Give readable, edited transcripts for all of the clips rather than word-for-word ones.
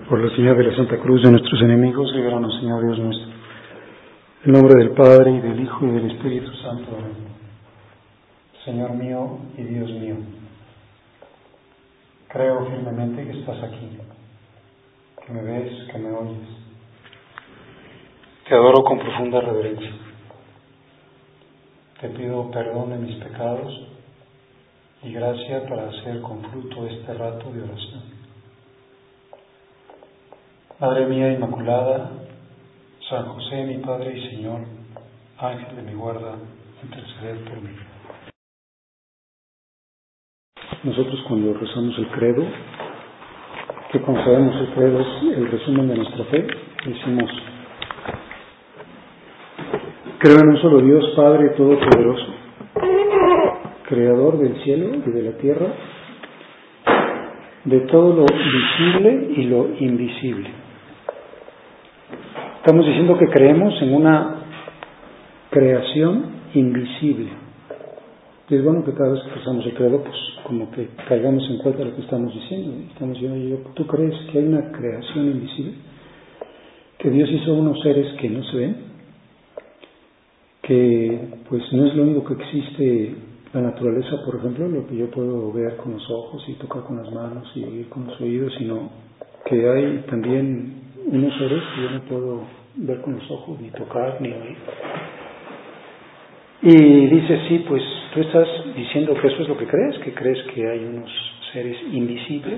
Por la señal de la Santa Cruz de nuestros enemigos, líbranos, Señor Dios nuestro. En nombre del Padre, y del Hijo, y del Espíritu Santo. Amén. Señor mío y Dios mío, creo firmemente que estás aquí, que me ves, que me oyes. Te adoro con profunda reverencia. Te pido perdón de mis pecados y gracia para hacer con fruto este rato de oración. Madre mía Inmaculada, San José, mi Padre y Señor, Ángel de mi guarda, interceded por mí. Nosotros cuando rezamos el credo, que cuando sabemos el credo es el resumen de nuestra fe, decimos: creo en un solo Dios, Padre Todopoderoso, Creador del cielo y de la tierra, de todo lo visible y lo invisible. Estamos diciendo que creemos en una creación invisible. Y es bueno que cada vez que rezamos el credo, pues como que caigamos en cuenta de lo que estamos diciendo. Estamos diciendo: ¿tú crees que hay una creación invisible? Que Dios hizo unos seres que no se ven, que pues no es lo único que existe la naturaleza, por ejemplo, lo que yo puedo ver con los ojos y tocar con las manos y oír con los oídos, sino que hay también unos seres que yo no puedo ver con los ojos, ni tocar, ni oír. Y dice: sí, pues tú estás diciendo que eso es lo que crees que hay unos seres invisibles.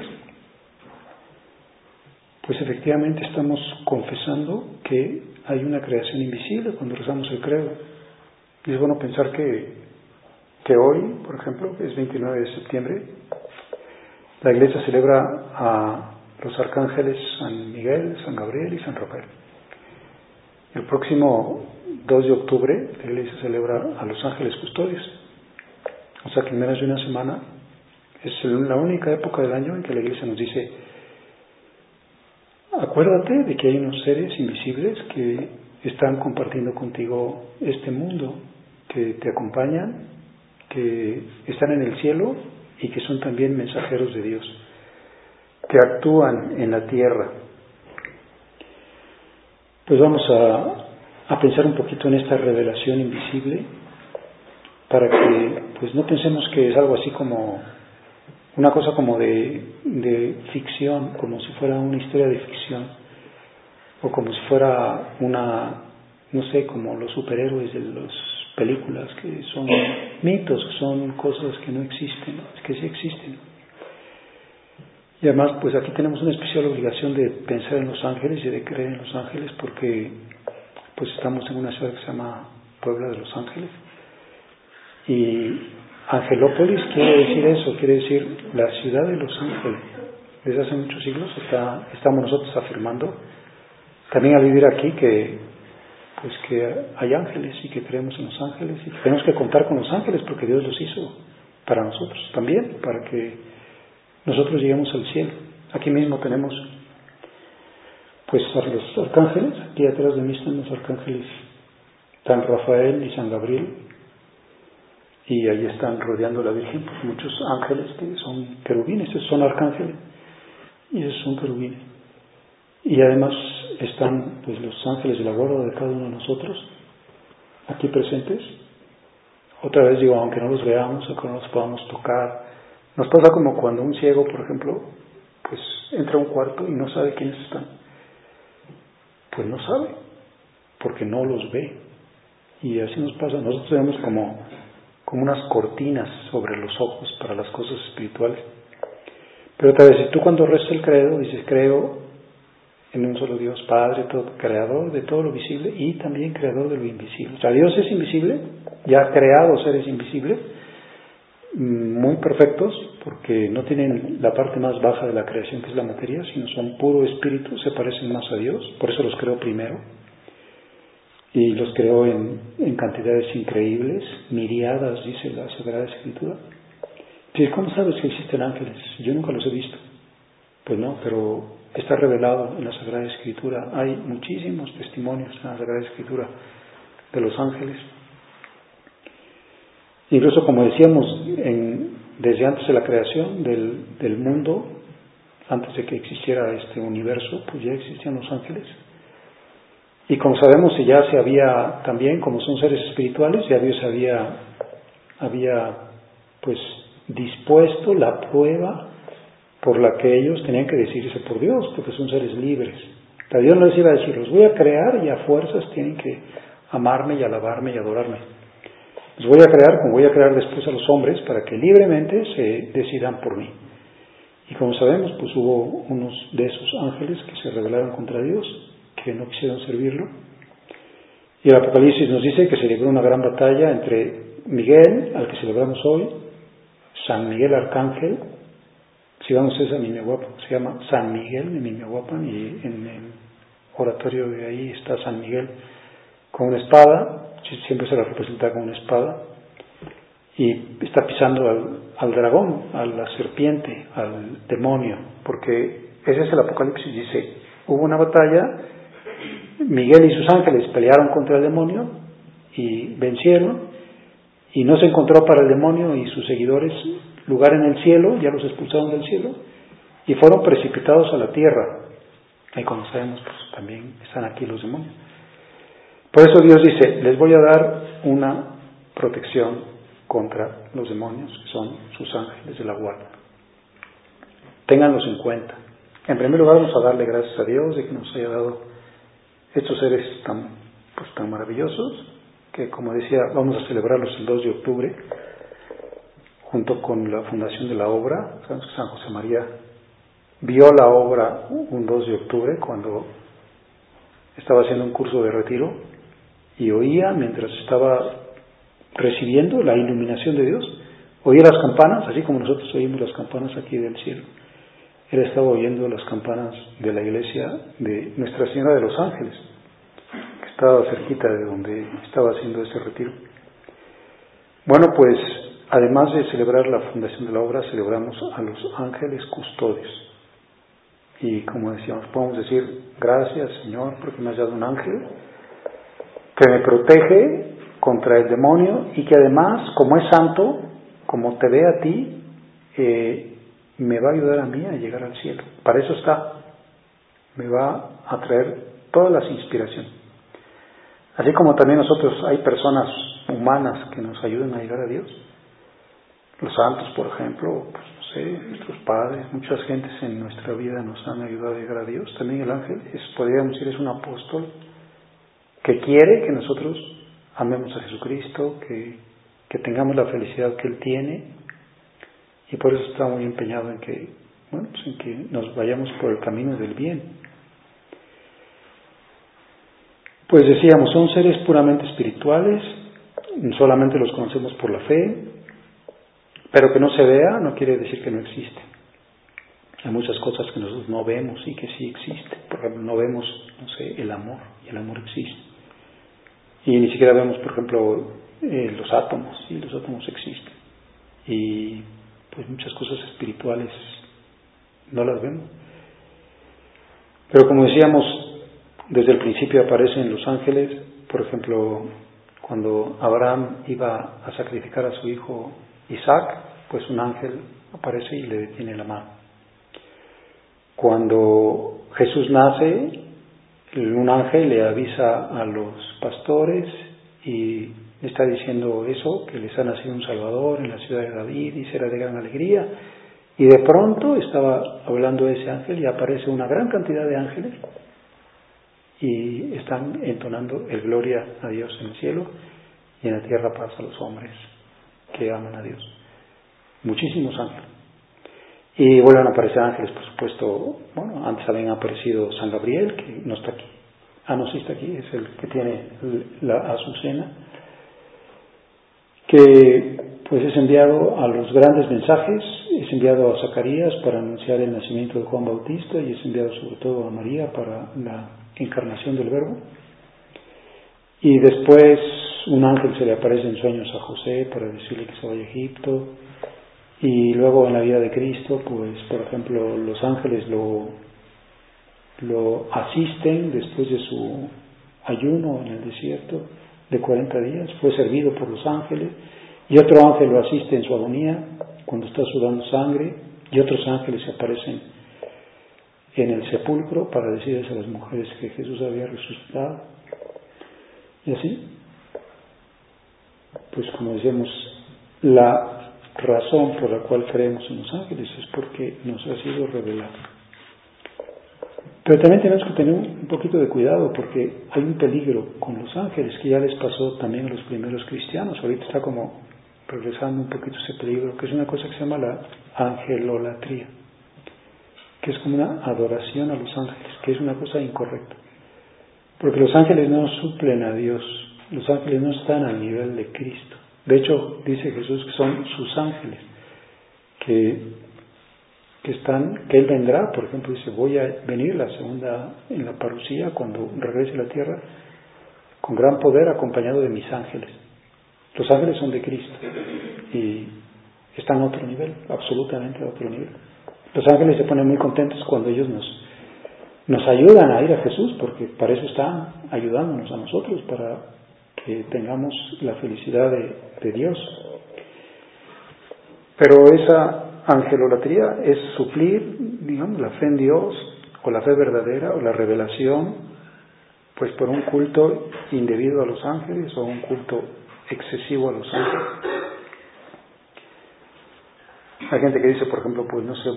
Pues efectivamente estamos confesando que hay una creación invisible cuando rezamos el credo. Y es bueno pensar que hoy, por ejemplo, que es 29 de septiembre, la Iglesia celebra a los arcángeles San Miguel, San Gabriel y San Rafael. El próximo 2 de octubre la Iglesia celebra a los ángeles custodios. O sea que en menos de una semana es la única época del año en que la Iglesia nos dice: acuérdate de que hay unos seres invisibles que están compartiendo contigo este mundo, que te acompañan, que están en el cielo y que son también mensajeros de Dios, que actúan en la tierra. Pues vamos a pensar un poquito en esta revelación invisible, para que pues no pensemos que es algo así como una cosa como de ficción, como si fuera una historia de ficción, o como si fuera una, no sé, como los superhéroes de las películas, que son mitos, que son cosas que no existen, que sí existen. Y además, pues aquí tenemos una especial obligación de pensar en los ángeles y de creer en los ángeles, porque pues estamos en una ciudad que se llama Puebla de los Ángeles. Y Angelópolis quiere decir eso, quiere decir la ciudad de los ángeles. Desde hace muchos siglos estamos nosotros afirmando, también al vivir aquí, que hay ángeles y que creemos en los ángeles y que tenemos que contar con los ángeles porque Dios los hizo para nosotros también, para que nosotros lleguemos al cielo. Aquí mismo tenemos pues a los arcángeles. Aquí atrás de mí están los arcángeles San Rafael y San Gabriel, y ahí están rodeando a la Virgen pues muchos ángeles que son querubines. Esos son arcángeles y esos son querubines. Y además están pues los ángeles de la guarda de cada uno de nosotros aquí presentes. Otra vez digo, aunque no los veamos, aunque no los podamos tocar, nos pasa como cuando un ciego, por ejemplo, pues entra a un cuarto y no sabe quiénes están. Pues no sabe, porque no los ve. Y así nos pasa. Nosotros tenemos como unas cortinas sobre los ojos para las cosas espirituales. Pero otra vez, si tú cuando rezas el credo dices: creo en un solo Dios, Padre, todo, creador de todo lo visible y también creador de lo invisible. O sea, Dios es invisible, ya ha creado seres invisibles, muy perfectos, porque no tienen la parte más baja de la creación, que es la materia, sino son puro espíritu, se parecen más a Dios, por eso los creó primero. Y los creó en cantidades increíbles, miriadas, dice la Sagrada Escritura. Pero ¿cómo sabes que existen ángeles? Yo nunca los he visto. Pues no, pero está revelado en la Sagrada Escritura. Hay muchísimos testimonios en la Sagrada Escritura de los ángeles. Incluso, como decíamos, desde antes de la creación del mundo, antes de que existiera este universo, pues ya existían los ángeles. Y como sabemos, ya se había también, como son seres espirituales, ya Dios había pues dispuesto la prueba por la que ellos tenían que decidirse por Dios, porque son seres libres. Pero Dios no les iba a decir, los voy a crear y a fuerzas tienen que amarme y alabarme y adorarme. Los voy a crear como voy a crear después a los hombres para que libremente se decidan por mí. Y como sabemos, pues hubo unos de esos ángeles que se rebelaron contra Dios, que no quisieron servirlo. Y el Apocalipsis nos dice que se libró una gran batalla entre Miguel, al que celebramos hoy, San Miguel Arcángel. Si vamos a Mimehuapan, se llama San Miguel de Mimehuapan, y en el oratorio de ahí está San Miguel con una espada, siempre se la representa con una espada, y está pisando al dragón, a la serpiente, al demonio, porque ese es el Apocalipsis. Dice, hubo una batalla, Miguel y sus ángeles pelearon contra el demonio y vencieron, y no se encontró para el demonio y sus seguidores lugar en el cielo, ya los expulsaron del cielo, y fueron precipitados a la tierra. Y como sabemos, pues también están aquí los demonios. Por eso Dios dice, les voy a dar una protección contra los demonios, que son sus ángeles de la guarda. Ténganlos en cuenta. En primer lugar, vamos a darle gracias a Dios de que nos haya dado estos seres tan maravillosos, que como decía, vamos a celebrarlos el 2 de octubre, junto con la fundación de la obra. San José María vio la obra un 2 de octubre cuando estaba haciendo un curso de retiro y oía, mientras estaba recibiendo la iluminación de Dios, oía las campanas, así como nosotros oímos las campanas aquí del cielo. Él estaba oyendo las campanas de la iglesia de Nuestra Señora de los Ángeles, que estaba cerquita de donde estaba haciendo ese retiro. Bueno, pues además de celebrar la fundación de la obra, celebramos a los ángeles custodios. Y como decíamos, podemos decir, gracias Señor, porque me has dado un ángel que me protege contra el demonio y que además, como es santo, como te ve a ti, me va a ayudar a mí a llegar al cielo. Para eso está. Me va a traer todas las inspiraciones. Así como también nosotros hay personas humanas que nos ayudan a llegar a Dios. Los santos, por ejemplo, pues no sé, nuestros padres, muchas gentes en nuestra vida nos han ayudado a llegar a Dios. También el ángel, podríamos decir, es un apóstol que quiere que nosotros amemos a Jesucristo, que tengamos la felicidad que Él tiene, y por eso está muy empeñado en que, en que nos vayamos por el camino del bien. Pues decíamos, son seres puramente espirituales, solamente los conocemos por la fe, pero que no se vea no quiere decir que no existe. Hay muchas cosas que nosotros no vemos y que sí existen. Por ejemplo, no vemos, el amor, y el amor existe. Y ni siquiera vemos, por ejemplo, los átomos, y los átomos existen. Y pues muchas cosas espirituales no las vemos. Pero como decíamos, desde el principio aparecen los ángeles. Por ejemplo, cuando Abraham iba a sacrificar a su hijo Isaac, pues un ángel aparece y le detiene la mano. Cuando Jesús nace, un ángel le avisa a los pastores y le está diciendo eso, que les ha nacido un Salvador en la ciudad de David y será de gran alegría. Y de pronto estaba hablando ese ángel y aparece una gran cantidad de ángeles y están entonando el gloria a Dios en el cielo y en la tierra paz a los hombres que aman a Dios. Muchísimos ángeles. Y vuelven a aparecer ángeles, por supuesto. Antes habían aparecido San Gabriel, que no está aquí. No, sí está aquí, es el que tiene la azucena, que pues es enviado a los grandes mensajes, es enviado a Zacarías para anunciar el nacimiento de Juan Bautista, y es enviado sobre todo a María para la encarnación del Verbo. Y después un ángel se le aparece en sueños a José para decirle que se vaya a Egipto. Y luego en la vida de Cristo, pues por ejemplo, los ángeles lo asisten después de su ayuno en el desierto de 40 días, fue servido por los ángeles, y otro ángel lo asiste en su agonía cuando está sudando sangre, y otros ángeles se aparecen en el sepulcro para decirles a las mujeres que Jesús había resucitado. Y así, pues como decíamos, la razón por la cual creemos en los ángeles es porque nos ha sido revelado. Pero también tenemos que tener un poquito de cuidado porque hay un peligro con los ángeles que ya les pasó también a los primeros cristianos. Ahorita está como regresando un poquito ese peligro, que es una cosa que se llama la angelolatría, que es como una adoración a los ángeles, que es una cosa incorrecta. Porque los ángeles no suplen a Dios, los ángeles no están al nivel de Cristo. De hecho, dice Jesús que son sus ángeles, que Él vendrá, por ejemplo, dice, voy a venir en la parucía, cuando regrese a la tierra, con gran poder acompañado de mis ángeles. Los ángeles son de Cristo y están a otro nivel, absolutamente a otro nivel. Los ángeles se ponen muy contentos cuando ellos nos ayudan a ir a Jesús, porque para eso están ayudándonos a nosotros, para que tengamos la felicidad de Dios. Pero esa angelolatría es suplir, digamos, la fe en Dios, o la fe verdadera, o la revelación, pues por un culto indebido a los ángeles, o un culto excesivo a los ángeles. Hay gente que dice, por ejemplo, pues no sé,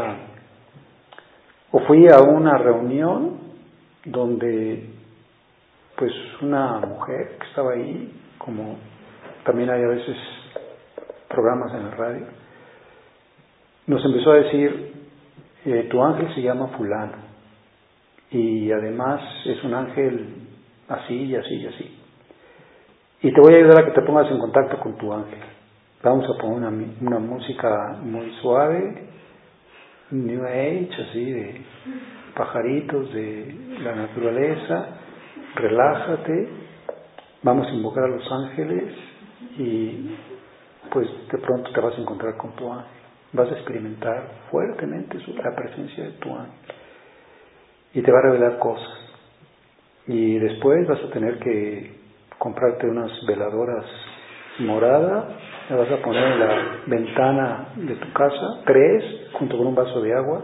fui a una reunión donde pues una mujer que estaba ahí, como también hay a veces programas en la radio, nos empezó a decir, tu ángel se llama fulano y además es un ángel así y así y así, y te voy a ayudar a que te pongas en contacto con tu ángel. Vamos a poner una música muy suave, New Age, así de pajaritos de la naturaleza, relájate, vamos a invocar a los ángeles y pues de pronto te vas a encontrar con tu ángel, vas a experimentar fuertemente la presencia de tu ángel y te va a revelar cosas, y después vas a tener que comprarte unas veladoras moradas, le vas a poner en la ventana de tu casa 3 junto con un vaso de agua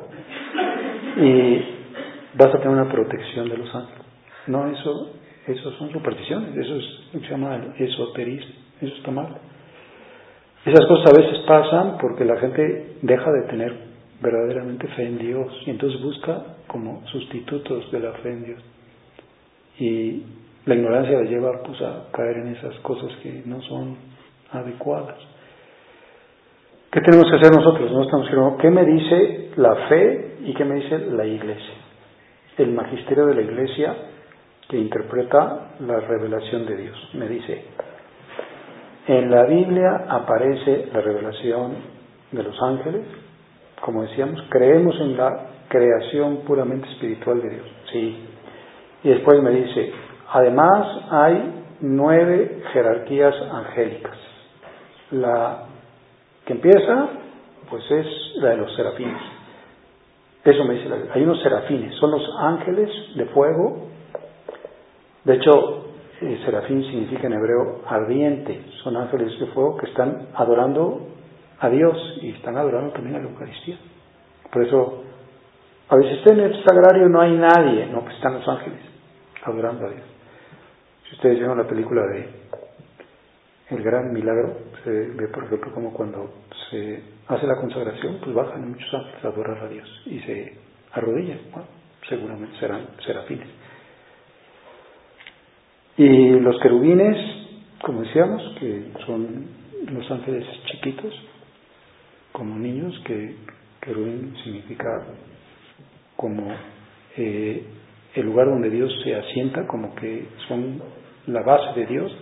y vas a tener una protección de los ángeles. No, eso son supersticiones, eso es lo que se llama el esoterismo, eso está mal. Esas cosas a veces pasan porque la gente deja de tener verdaderamente fe en Dios y entonces busca como sustitutos de la fe en Dios, y la ignorancia la lleva pues a caer en esas cosas que no son adecuadas. ¿Qué tenemos que hacer nosotros? No estamos diciendo, ¿qué me dice la fe y qué me dice la Iglesia? El magisterio de la Iglesia, que interpreta la revelación de Dios, me dice, en la Biblia aparece la revelación de los ángeles, como decíamos, creemos en la creación puramente espiritual de Dios, sí. Y después me dice, además hay 9 jerarquías angélicas. La que empieza, pues es la de los serafines. Eso me dice la Biblia. Hay unos serafines, son los ángeles de fuego. De hecho, serafín significa en hebreo ardiente. Son ángeles de fuego que están adorando a Dios y están adorando también a la Eucaristía. Por eso, a veces en el sagrario no hay nadie, no, pues están los ángeles adorando a Dios. Si ustedes vieron la película de El Gran Milagro, se ve, por ejemplo, como cuando se hace la consagración, pues bajan muchos ángeles a adorar a Dios y se arrodillan. Bueno, seguramente serán serafines. Y los querubines, como decíamos, que son los ángeles chiquitos, como niños, que querubín significa como el lugar donde Dios se asienta, como que son la base de Dios.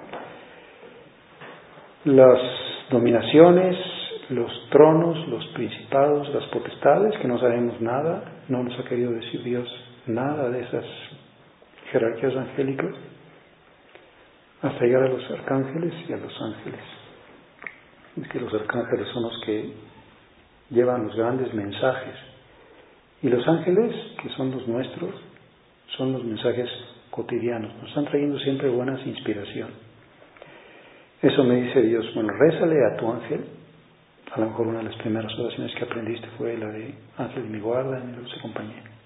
Las dominaciones, los tronos, los principados, las potestades, que no sabemos nada, no nos ha querido decir Dios nada de esas jerarquías angélicas, hasta llegar a los arcángeles y a los ángeles. Es que los arcángeles son los que llevan los grandes mensajes, y los ángeles, que son los nuestros, son los mensajes cotidianos, nos están trayendo siempre buenas inspiraciones. Eso me dice Dios, bueno, rézale a tu ángel. A lo mejor una de las primeras oraciones que aprendiste fue la de ángel de mi guarda, en mi dulce compañía.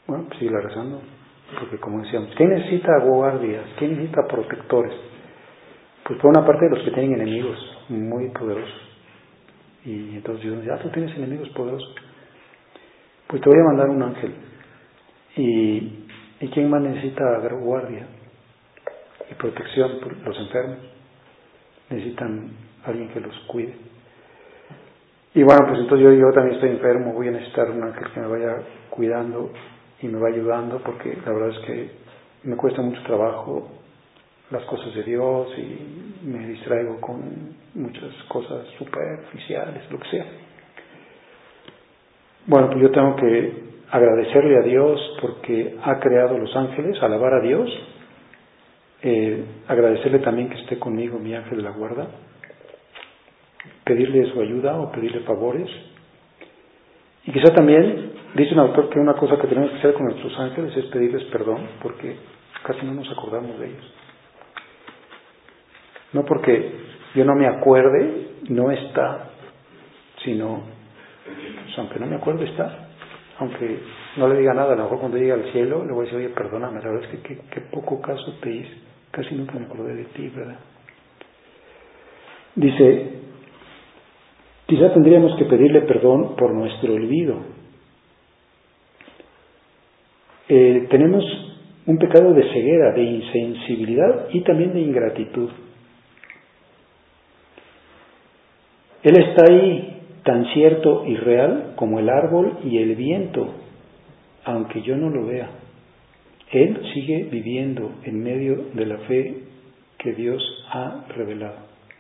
Bueno, pues sigue rezando, porque como decíamos, ¿quién necesita guardias? ¿Quién necesita protectores? Pues por una parte los que tienen enemigos muy poderosos. Y entonces Dios dice, tú tienes enemigos poderosos, pues te voy a mandar un ángel. ¿Y quién más necesita guardia y protección? Los enfermos necesitan alguien que los cuide. Y bueno, pues entonces yo también estoy enfermo, voy a necesitar un ángel que me vaya cuidando y me va ayudando, porque la verdad es que me cuesta mucho trabajo las cosas de Dios y me distraigo con muchas cosas superficiales, lo que sea. Bueno, pues yo tengo que agradecerle a Dios porque ha creado los ángeles, alabar a Dios, agradecerle también que esté conmigo mi ángel de la guarda, pedirle su ayuda o pedirle favores. Y quizá también, dice un autor, que una cosa que tenemos que hacer con nuestros ángeles es pedirles perdón, porque casi no nos acordamos de ellos. No porque yo no me acuerde, no está, sino, pues, aunque no me acuerde, está. Aunque no le diga nada, a lo mejor cuando llegue al cielo le voy a decir, oye, perdóname, la verdad es que qué poco caso te hice, casi nunca me acordé de ti, ¿verdad? Dice, quizá tendríamos que pedirle perdón por nuestro olvido. Tenemos un pecado de ceguera, de insensibilidad y también de ingratitud. Él está ahí, tan cierto y real como el árbol y el viento, aunque yo no lo vea. Él sigue viviendo en medio de la fe que Dios ha revelado.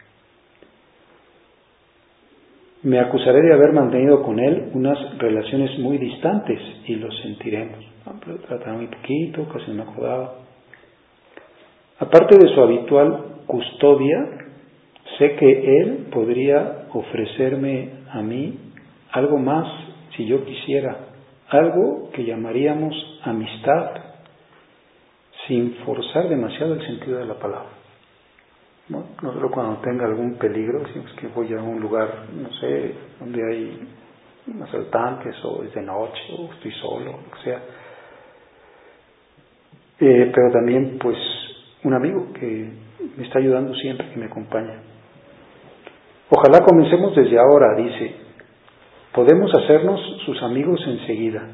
Me acusaré de haber mantenido con Él unas relaciones muy distantes y lo sentiremos. Lo trataba muy poquito, casi no me acordaba. Aparte de su habitual custodia, sé que Él podría ofrecerme a mí algo más si yo quisiera, algo que llamaríamos amistad, sin forzar demasiado el sentido de la palabra. Bueno, nosotros cuando tenga algún peligro, decimos que voy a un lugar, no sé, donde hay asaltantes, o es de noche, o estoy solo, lo que sea. Pero también, pues, un amigo que me está ayudando siempre, que me acompaña. Ojalá comencemos desde ahora, dice. Podemos hacernos sus amigos enseguida.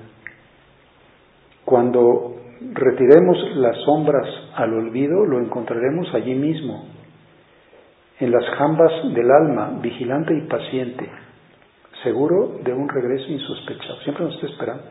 Cuando retiremos las sombras al olvido, lo encontraremos allí mismo, en las jambas del alma, vigilante y paciente, seguro de un regreso insospechado. Siempre nos está esperando.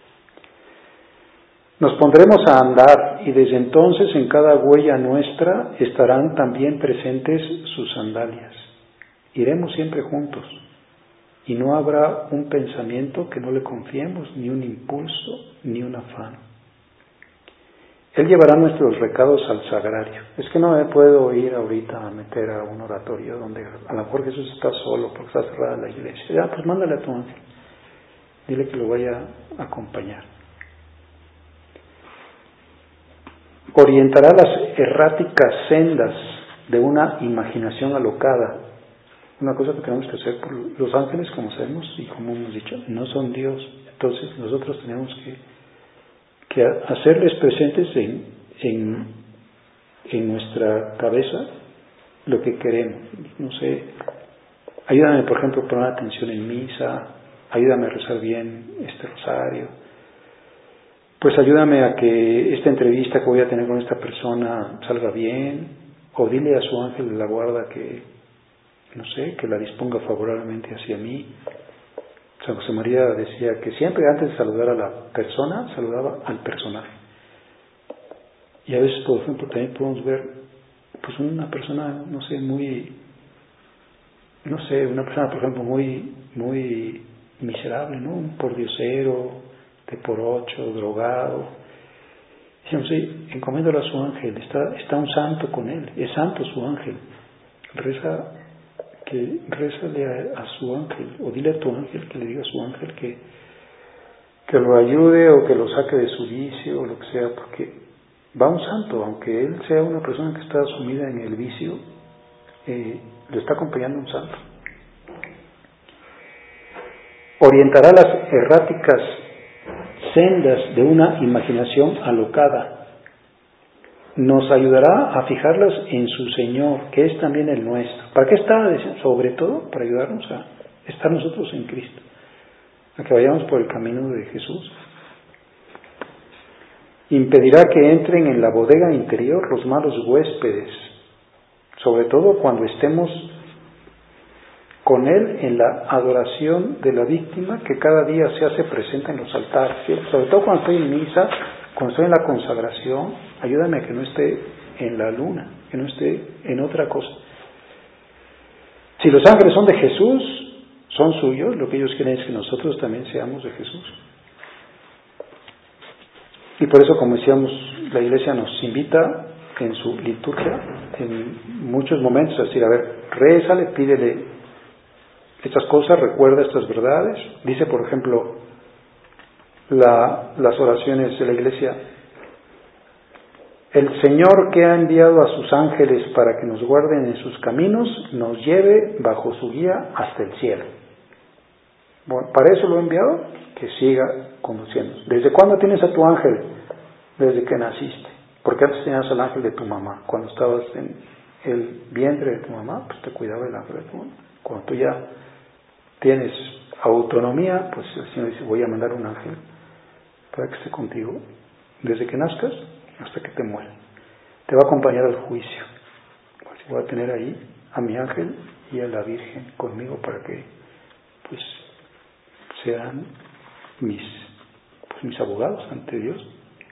Nos pondremos a andar y desde entonces en cada huella nuestra estarán también presentes sus sandalias. Iremos siempre juntos y no habrá un pensamiento que no le confiemos, ni un impulso, ni un afán. Él llevará nuestros recados al sagrario. Es que no me puedo ir ahorita a meter a un oratorio donde a lo mejor Jesús está solo porque está cerrada la iglesia. Ya, pues mándale a tu ángel. Dile que lo vaya a acompañar. Orientará las erráticas sendas de una imaginación alocada. Una cosa que tenemos que hacer por los ángeles, como sabemos y como hemos dicho, no son Dios. Entonces nosotros tenemos que hacerles presentes en nuestra cabeza lo que queremos. No sé, ayúdame, por ejemplo, a poner atención en misa, ayúdame a rezar bien este rosario, pues ayúdame a que esta entrevista que voy a tener con esta persona salga bien, o dile a su ángel de la guarda que, no sé, que la disponga favorablemente hacia mí. San José María decía que siempre antes de saludar a la persona, saludaba al personaje. Y a veces, por ejemplo, también podemos ver, pues una persona, no sé, una persona, por ejemplo, muy miserable, ¿no? Un pordiosero, de por ocho, drogado. Decíamos, sí, encomiéndalo a su ángel, está un santo con él, es santo su ángel. Rézale a su ángel, o dile a tu ángel que le diga a su ángel que lo ayude o que lo saque de su vicio o lo que sea, porque va un santo, aunque él sea una persona que está sumida en el vicio, le está acompañando un santo. Orientará las erráticas sendas de una imaginación alocada. Nos ayudará a fijarlas en su Señor, que es también el nuestro. ¿Para qué está? Sobre todo para ayudarnos a estar nosotros en Cristo, a que vayamos por el camino de Jesús. Impedirá que entren en la bodega interior los malos huéspedes, sobre todo cuando estemos con Él en la adoración de la víctima que cada día se hace presente en los altares, ¿sí? Sobre todo cuando estoy en misa, cuando estoy en la consagración, ayúdame a que no esté en la luna, que no esté en otra cosa. Si los ángeles son de Jesús, son suyos, lo que ellos quieren es que nosotros también seamos de Jesús. Y por eso, como decíamos, la Iglesia nos invita en su liturgia, en muchos momentos, a decir, a ver, rézale, pídele estas cosas, recuerda estas verdades. Dice, por ejemplo, las oraciones de la Iglesia: el Señor, que ha enviado a sus ángeles para que nos guarden en sus caminos, nos lleve bajo su guía hasta el cielo. Bueno, para eso lo he enviado, que siga conduciéndonos. ¿Desde cuándo tienes a tu ángel? Desde que naciste. Porque antes tenías al ángel de tu mamá. Cuando estabas en el vientre de tu mamá, pues te cuidaba el ángel de tu mamá. Cuando tú ya tienes autonomía, pues el Señor dice, voy a mandar un ángel para que esté contigo desde que nazcas hasta que te mueras. Te va a acompañar al juicio. Pues voy a tener ahí a mi ángel y a la Virgen conmigo para que pues sean mis abogados ante Dios.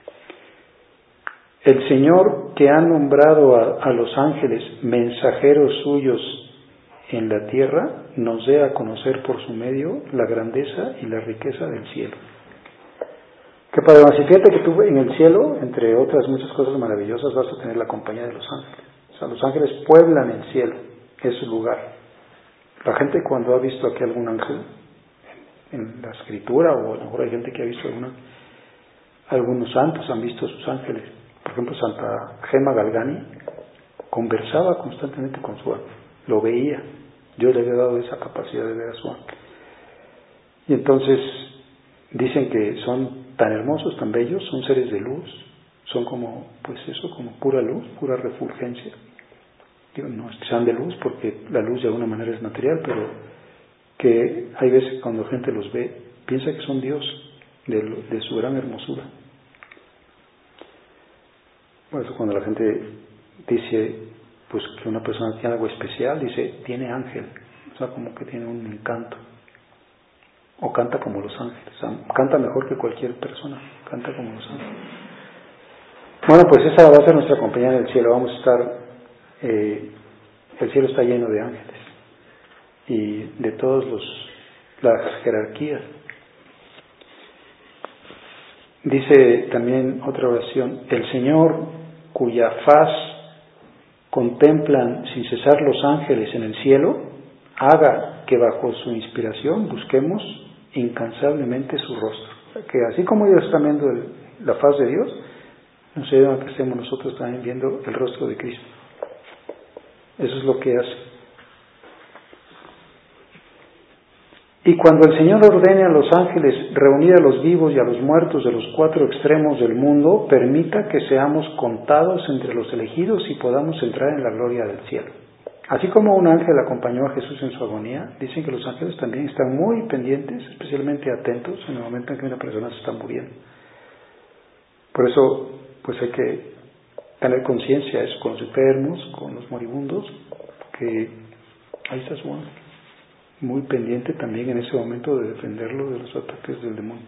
El Señor, que ha nombrado a los ángeles mensajeros suyos en la tierra, nos dé a conocer por su medio la grandeza y la riqueza del cielo. Que para fíjate que tú en el cielo, entre otras muchas cosas maravillosas, vas a tener la compañía de los ángeles. O sea, los ángeles pueblan el cielo, es su lugar. La gente, cuando ha visto aquí algún ángel en la escritura, o a lo mejor hay gente que ha visto algunos santos han visto a sus ángeles. Por ejemplo, Santa Gemma Galgani conversaba constantemente con su ángel, lo veía. Dios le había dado esa capacidad de ver a su ángel. Y entonces dicen que son tan hermosos, tan bellos, son seres de luz, son como, pues eso, como pura luz, pura refulgencia. Digo, no es que sean de luz, porque la luz de alguna manera es material, pero que hay veces cuando gente los ve, piensa que son Dios, de su gran hermosura. Por eso cuando la gente dice pues que una persona tiene algo especial, dice, tiene ángel, o sea, como que tiene un encanto, o canta como los ángeles, o sea, canta mejor que cualquier persona, canta como los ángeles. Bueno, pues esa va a ser nuestra compañía en el cielo. Vamos a estar, el cielo está lleno de ángeles y de todas las jerarquías. Dice también otra oración: el Señor, cuya faz contemplan sin cesar los ángeles en el cielo, haga que bajo su inspiración busquemos incansablemente su rostro. Que así como ellos están viendo la faz de Dios, nos ayuda a que estemos nosotros también viendo el rostro de Cristo. Eso es lo que hace. Y cuando el Señor ordene a los ángeles reunir a los vivos y a los muertos de los 4 extremos del mundo, permita que seamos contados entre los elegidos y podamos entrar en la gloria del cielo. Así como un ángel acompañó a Jesús en su agonía, dicen que los ángeles también están muy pendientes, especialmente atentos en el momento en que una persona se está muriendo. Por eso, pues hay que tener conciencia de eso con los enfermos, con los moribundos, que ahí está su ángel, muy pendiente también en ese momento de defenderlo de los ataques del demonio.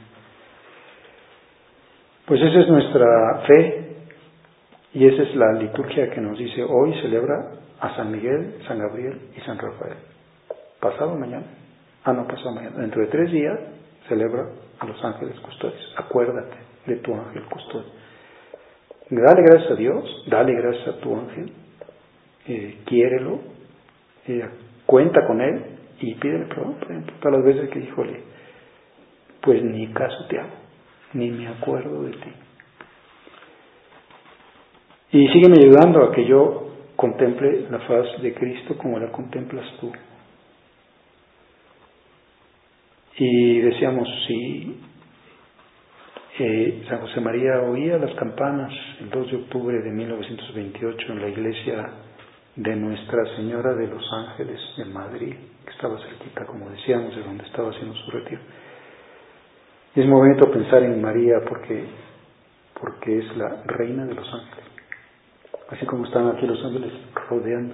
Pues esa es nuestra fe y esa es la liturgia que nos dice: hoy celebra a San Miguel, San Gabriel y San Rafael. Pasado mañana, pasado mañana, dentro de 3 días celebra a los ángeles custodios. Acuérdate de tu ángel custodio. Dale gracias a Dios, dale gracias a tu ángel, quiérelo, cuenta con él y pídele perdón, por ejemplo, todas las veces que híjole, pues ni caso te hago, ni me acuerdo de ti. Y sígueme ayudando a que yo contemple la faz de Cristo como la contemplas tú. Y decíamos, si San José María oía las campanas el 2 de octubre de 1928 en la iglesia de Nuestra Señora de los Ángeles en Madrid, que estaba cerquita, como decíamos, de donde estaba haciendo su retiro. Y es muy bonito pensar en María porque es la reina de los ángeles, así como están aquí los ángeles rodeando.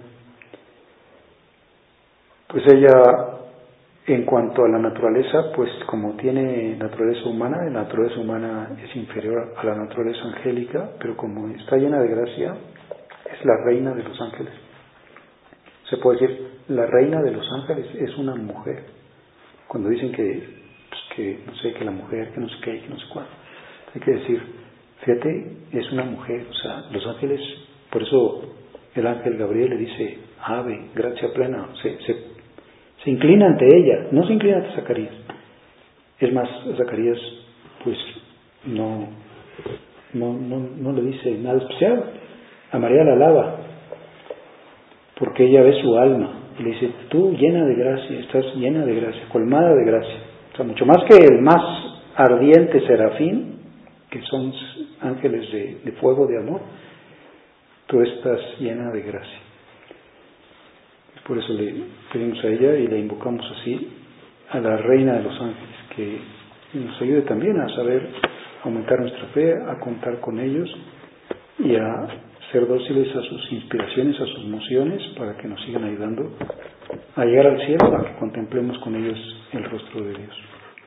Pues ella, en cuanto a la naturaleza, pues como tiene naturaleza humana, la naturaleza humana es inferior a la naturaleza angélica, pero como está llena de gracia, es la reina de los ángeles. Se puede decir, la reina de los ángeles es una mujer. Cuando dicen que no sé, que la mujer, que no sé qué, que no sé cuándo, hay que decir, fíjate, es una mujer. O sea, los ángeles, por eso el ángel Gabriel le dice, ave, gracia plena, se inclina ante ella, no se inclina ante Zacarías. Es más, Zacarías pues no le dice nada especial. A María la alaba porque ella ve su alma y le dice, tú llena de gracia, estás llena de gracia, colmada de gracia. O sea, mucho más que el más ardiente serafín, que son ángeles de fuego, de amor, tú estás llena de gracia. Por eso le pedimos a ella y la invocamos así, a la Reina de los Ángeles, que nos ayude también a saber aumentar nuestra fe, a contar con ellos y a ser dóciles a sus inspiraciones, a sus mociones, para que nos sigan ayudando a llegar al cielo, a que contemplemos con ellos el rostro de Dios.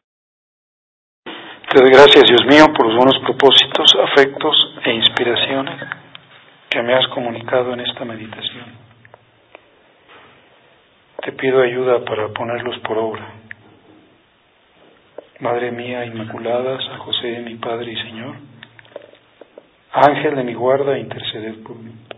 Te doy gracias, Dios mío, por los buenos propósitos, afectos e inspiraciones que me has comunicado en esta meditación. Te pido ayuda para ponerlos por obra. Madre mía Inmaculada, San José, mi Padre y Señor, Ángel de mi guarda, interceded por mí.